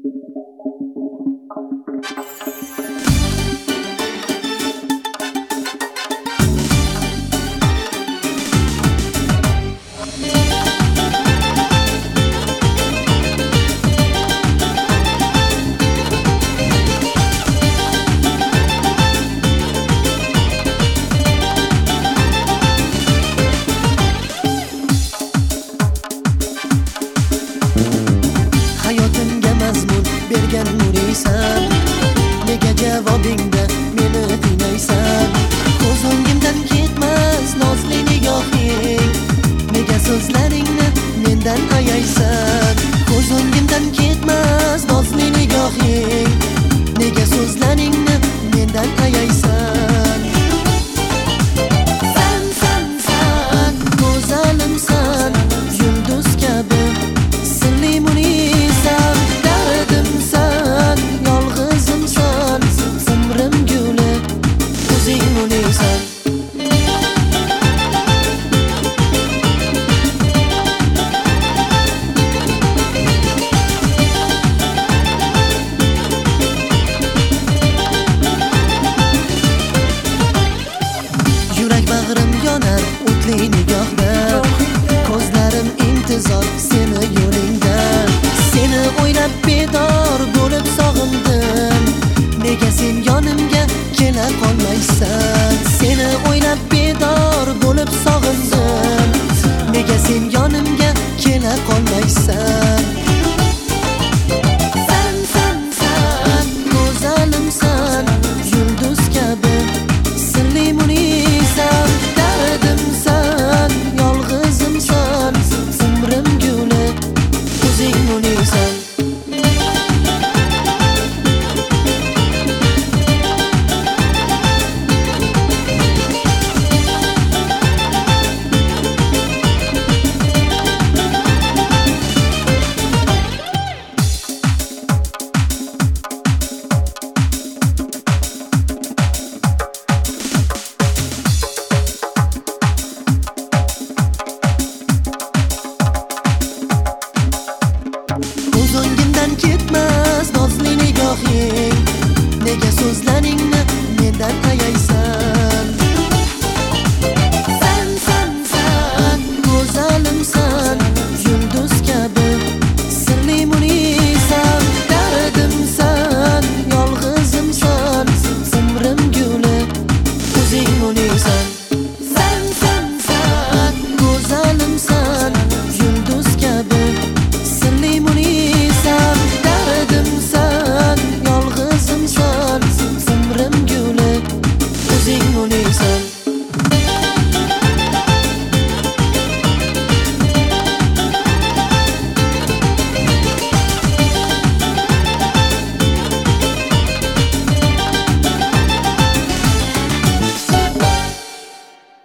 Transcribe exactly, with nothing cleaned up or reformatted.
Hayotimga mazmun bergan nuriysan, nega javobingda meni qiynaysan? Ko'z o'ngimdan ketmas nozli nigohing, nega so'zlaringni mendan ayaysan? Ko'z o'ngimdan ketmas nozli nigohing, nega so'zlaringni mendan ayaysan? San san san go'zalimsan, yulduz kabi sirli muniysan, dardimsan, yolg'izimsan, umrim guli o'zing muniysan. Yurak bag'rim yonar o'tli nigohda, ko'zlarim intizor seni yo'lingda. Seni o'ylab bedor bo'lib sog'indim, nega sen yonimga kela qolmaysan? Seni o'ylab bedor bo'lib sog'indim, nega sen yonimga kela qolmaysan? San san san go'zalimsan, yulduz kabi sirli muniysan, dardimsan, yolg'izimsan, umrim guli o'zing muniysan. Ko'z o'ngimdan ketmas nozli nigohing, nega so'zlaringni